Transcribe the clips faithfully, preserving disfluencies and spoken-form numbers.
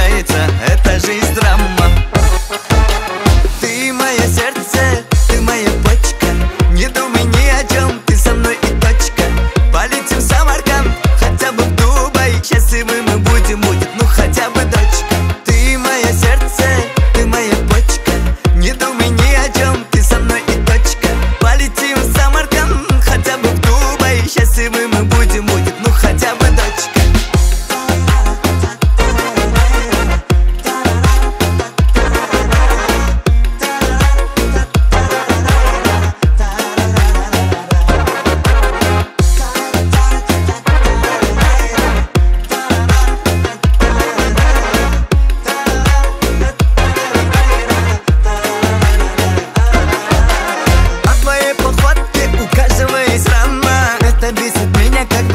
превращается эта жизнь в драма. Ты мое сердце, ты моя почка, не думай ни о чем, ты со мной и точка. Полетим в Самарканд, хотя бы в Дубай, счастливы мы будем, будет, ну хотя бы дочка. Ты мое сердце, ты моя почка, не думай ни о чем, ты со мной и точка. Полетим в Самарканд, хотя бы в Дубай, счастливы мы будем, будет, ну хотя бы дочка.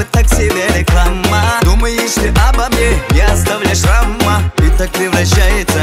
Думаешь ли обо мне, не оставляешь шрама, и так превращается